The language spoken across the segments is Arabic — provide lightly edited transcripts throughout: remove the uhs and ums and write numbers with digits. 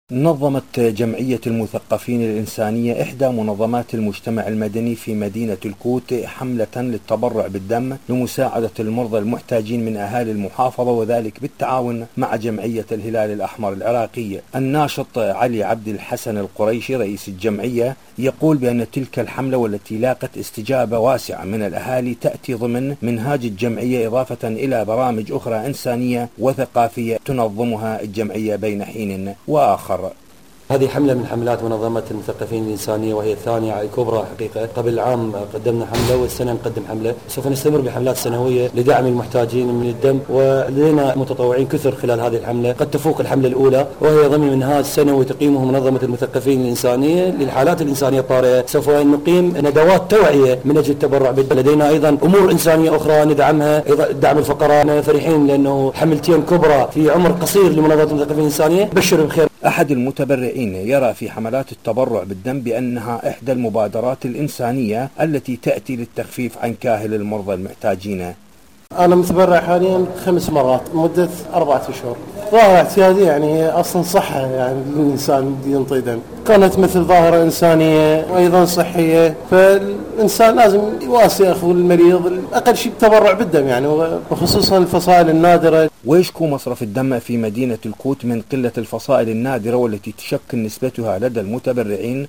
نظمت جمعية المثقفين الإنسانية إحدى منظمات المجتمع المدني في مدينة الكوت حملة للتبرع بالدم لمساعدة المرضى المحتاجين من أهالي المحافظة، وذلك بالتعاون مع جمعية الهلال الأحمر العراقية. الناشط علي عبد الحسن القريشي رئيس الجمعية يقول بأن تلك الحملة والتي لاقت استجابة واسعة من الأهالي تأتي ضمن منهاج الجمعية، إضافة إلى برامج أخرى إنسانية وثقافية تنظمها الجمعية بين حين وآخر. هذه حملة من حملات منظمة المثقفين الإنسانية، وهي الثانية الكبرى حقيقة. قبل عام قدمنا حملة والسنة نقدم حملة. سوف نستمر بحملات سنوية لدعم المحتاجين من الدم، ولدينا متطوعين كثر خلال هذه الحملة قد تفوق الحملة الأولى، وهي ضمن منهاج سنوي تقيمه منظمة المثقفين الإنسانية للحالات الإنسانية الطارئة. سوف نقيم ندوات توعية من أجل التبرع بالدم. لدينا أيضا أمور إنسانية أخرى ندعمها، دعم الفقراء. فرحين لأنه حملتين كبرى في عمر قصير لمنظمة المثقفين الإنسانية. بشر بخير. أحد المتبرعين يرى في حملات التبرع بالدم بأنها إحدى المبادرات الإنسانية التي تأتي للتخفيف عن كاهل المرضى المحتاجين. أنا متبرع حاليا 5 مرات مدة 4 أشهر. ظاهرة اعتيادية، يعني أصلا صحة، يعني الإنسان ينطي دم كانت مثل ظاهرة إنسانية وأيضا صحية، فالإنسان لازم يواسي أخو المريض أقل شيء بتبرع بالدم، يعني وخصوصا الفصائل النادرة. ويشكو مصرف الدم في مدينة الكوت من قلة الفصائل النادرة والتي تشكل نسبتها لدى المتبرعين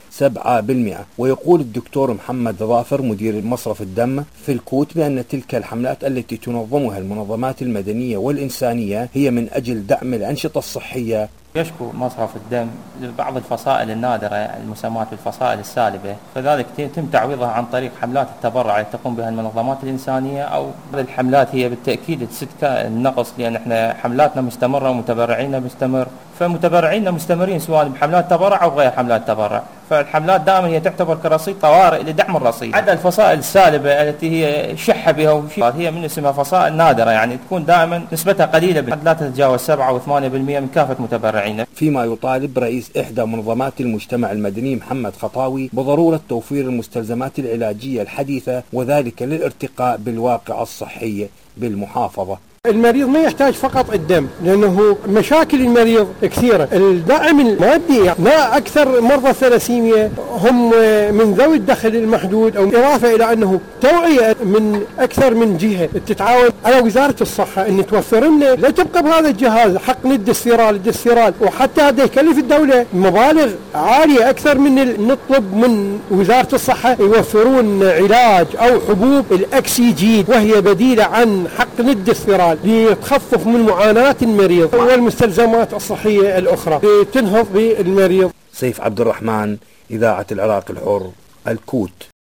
7%. ويقول الدكتور محمد ظافر مدير مصرف الدم في الكوت بأن تلك الحملات التي تنظمها المنظمات المدنية والإنسانية هي من أجل دعم الأنشطة الصحية. يشكو مصرف الدم لبعض الفصائل النادرة المسماة بالفصائل السالبة، فذلك يتم تعويضها عن طريق حملات التبرع التي تقوم بها المنظمات الإنسانية. أو الحملات هي بالتأكيد تسد النقص، لأن احنا حملاتنا مستمرة ومتبرعينا مستمر، فمتبرعينا مستمرين سواء بحملات تبرع أو غير حملات تبرع. فالحملات دائما هي تعتبر كرصيد طوارئ لدعم الرصيد. عدا الفصائل السالبة التي هي شح بها وشيء، هي من اسمها فصائل نادرة، يعني تكون دائما نسبتها قليلة، لا تتجاوز 7 و8% من كافة متبرعين. فيما يطالب رئيس إحدى منظمات المجتمع المدني محمد خطاوي بضرورة توفير المستلزمات العلاجية الحديثة، وذلك للارتقاء بالواقع الصحي بالمحافظة. المريض ما يحتاج فقط الدم، لأنه مشاكل المريض كثيرة. الداعم المادي، ما أكثر مرضى الثلاسيميا هم من ذوي الدخل المحدود، أو إضافة إلى أنه توعية من أكثر من جهة تتعاون على وزارة الصحة أن توفر لنا، لا تبقى بهذا الجهاز حقن الدستيرال، وحتى هذا يكلف الدولة مبالغ عالية أكثر من نطلب من وزارة الصحة يوفرون علاج أو حبوب الأكسجين، وهي بديلة عن حقن الدستيرال لتخفف من معاناة المريض والمستلزمات الصحية الأخرى لتنهض بالمريض. سيف عبد الرحمن، إذاعة العراق الحر، الكوت.